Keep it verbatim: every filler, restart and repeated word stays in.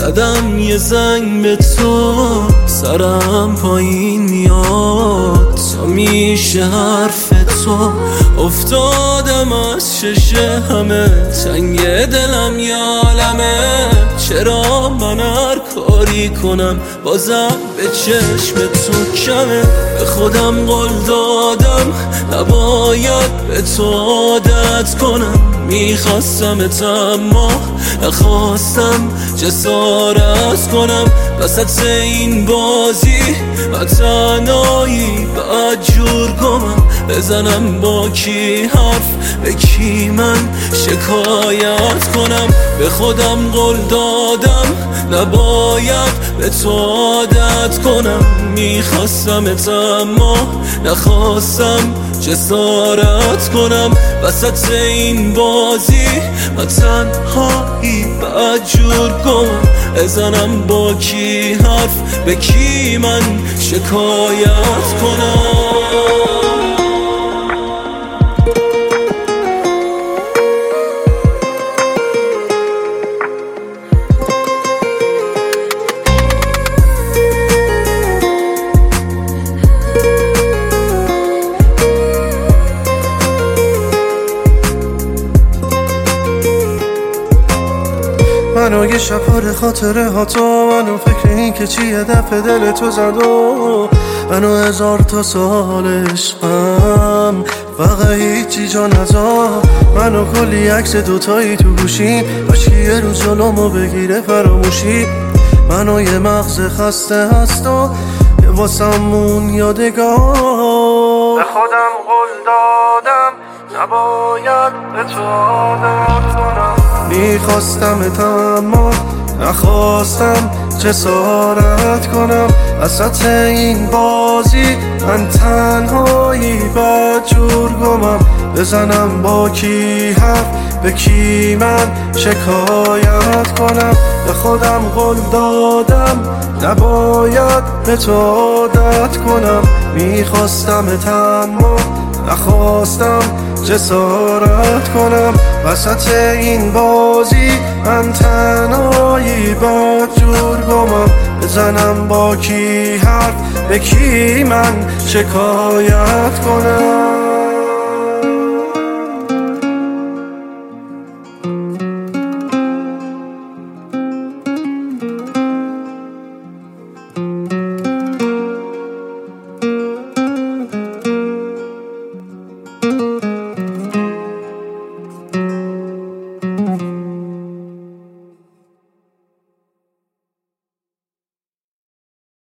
زدم یه زنگ به تو، سرم پایین میاد تا میشه حرف تو. افتادم از ششه همه، تنگ دلم یالمه. چرا من هر کاری کنم بازم به چشم تو کمه. به خودم قول دادم نباید به تو عادت کنم. میخواستمت اما نخواستم جسارت کنم. وسط این بازی و تنهایی باید جور کنم. بزنم با کی حرف، به کی من شکایت کنم. به خودم قول دادم نباید به تو عادت کنم. میخواستمت اما نخواستم جسارت کنم. وسط این بازی و تنهایی باید جور کنم. بزنم با کی حرف، به کی من شکایت کنم. منو یه شب خاطره ها تو، منو فکر این که چیه دفع دل تو زد و منو هزار تا سال عشقم فقط هیچی جا نزار. منو کلی عکس دوتایی تو گوشیم، باش که یه روز جلومو بگیره فراموشی. منو یه مغز خسته هست و یه واسمون یادگار. به خودم قول دادم نباید به تو عادت کنم. میخواستمت اما نخواستم جسارت کنم. وسط این بازی من تنهایی باید جور کنم. بزنم با کی حرف، به کی من شکایت کنم. به خودم قول دادم نباید به تو عادت کنم. میخواستمت اما نخواستم جسارت کنم. وسط این بازی من تنهایی باید جور کنم. بزنم با کی حرف، به کی من شکایت کنم.